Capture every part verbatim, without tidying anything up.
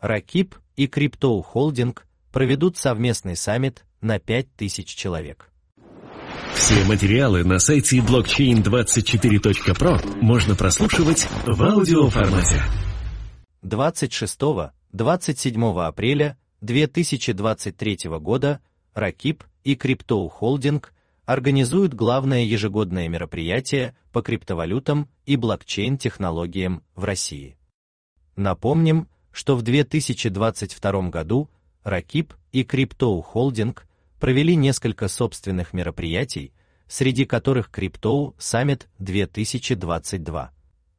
Ракип и Crypto Holding проведут совместный саммит на пять тысяч человек. Все материалы на сайте блокчейн двадцать четыре точка про можно прослушивать в аудиоформате. двадцать шестого — двадцать седьмого апреля две тысячи двадцать третьего года Ракип и Crypto Holding организуют главное ежегодное мероприятие по криптовалютам и блокчейн-технологиям в России. Напомним, что в две тысячи двадцать втором году Ракип и Crypto Holding провели несколько собственных мероприятий, среди которых Crypto Summit две тысячи двадцать два,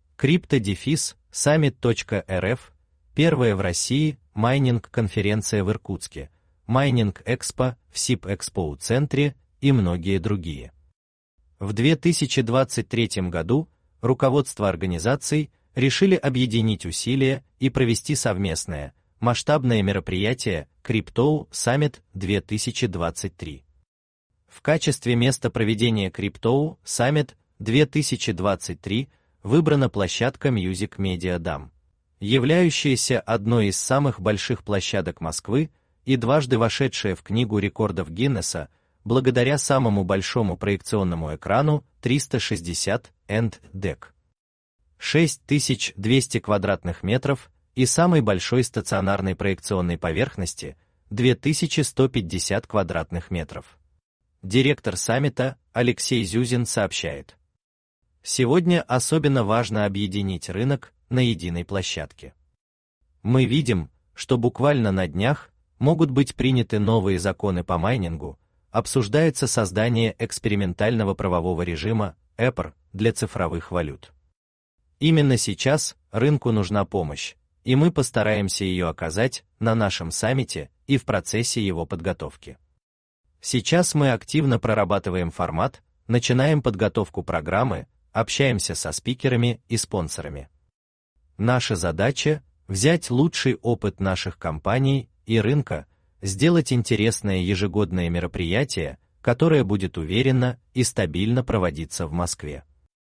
Crypto-Summit.рф, первая в России майнинг-конференция в Иркутске, Майнинг-Экспо в СИП-Экспо-центре и многие другие. В две тысячи двадцать третьем году руководство организаций решили объединить усилия и провести совместное, масштабное мероприятие Crypto Summit две тысячи двадцать три. В качестве места проведения Crypto Summit две тысячи двадцать три выбрана площадка Music Media Dam, являющаяся одной из самых больших площадок Москвы и дважды вошедшая в Книгу рекордов Гиннесса благодаря самому большому проекционному экрану триста шестьдесят энд дек, шесть тысяч двести квадратных метров, и самой большой стационарной проекционной поверхности две тысячи сто пятьдесят квадратных метров. Директор саммита Алексей Зюзин сообщает: сегодня особенно важно объединить рынок на единой площадке. Мы видим, что буквально на днях могут быть приняты новые законы по майнингу, обсуждается создание экспериментального правового режима и пи ар для цифровых валют. Именно сейчас рынку нужна помощь, и мы постараемся ее оказать на нашем саммите и в процессе его подготовки. Сейчас мы активно прорабатываем формат, начинаем подготовку программы, общаемся со спикерами и спонсорами. Наша задача — взять лучший опыт наших компаний и рынка, сделать интересное ежегодное мероприятие, которое будет уверенно и стабильно проводиться в Москве.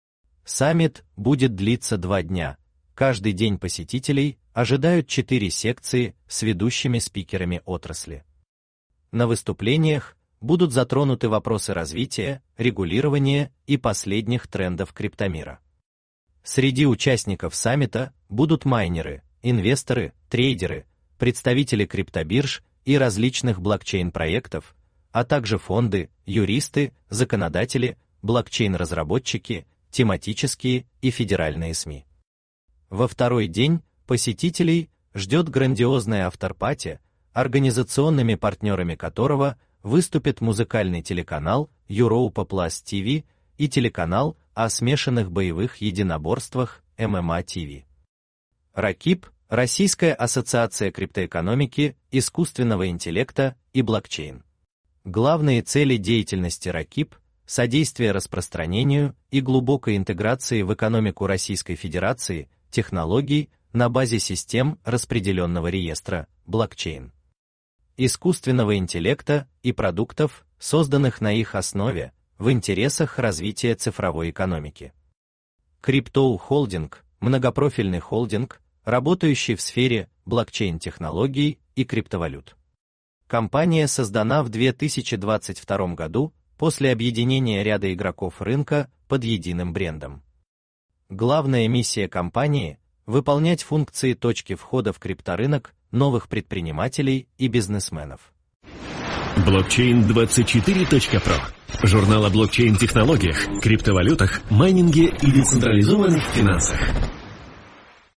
Саммит будет длиться два дня. Каждый день посетителей ожидают четыре секции с ведущими спикерами отрасли. На выступлениях будут затронуты вопросы развития, регулирования и последних трендов криптомира. Среди участников саммита будут майнеры, инвесторы, трейдеры, представители криптобирж и различных блокчейн-проектов, а также фонды, юристы, законодатели, блокчейн-разработчики, тематические и федеральные СМИ. Во второй день посетителей ждет грандиозная афтерпати, организационными партнерами которого выступит музыкальный телеканал Europa Plus ти ви и телеканал о смешанных боевых единоборствах эм эм а ти ви. Ракип – Российская ассоциация криптоэкономики, искусственного интеллекта и блокчейн. Главные цели деятельности Ракип – содействие распространению и глубокой интеграции в экономику Российской Федерации технологий на базе систем распределенного реестра, блокчейн, искусственного интеллекта и продуктов, созданных на их основе, в интересах развития цифровой экономики. Crypto Holding – многопрофильный холдинг, работающий в сфере блокчейн-технологий и криптовалют. Компания создана в две тысячи двадцать втором году после объединения ряда игроков рынка под единым брендом. Главная миссия компании – выполнять функции точки входа в крипторынок новых предпринимателей и бизнесменов. блокчейн двадцать четыре точка про. Журнал о блокчейн-технологиях, криптовалютах, майнинге и децентрализованных финансах.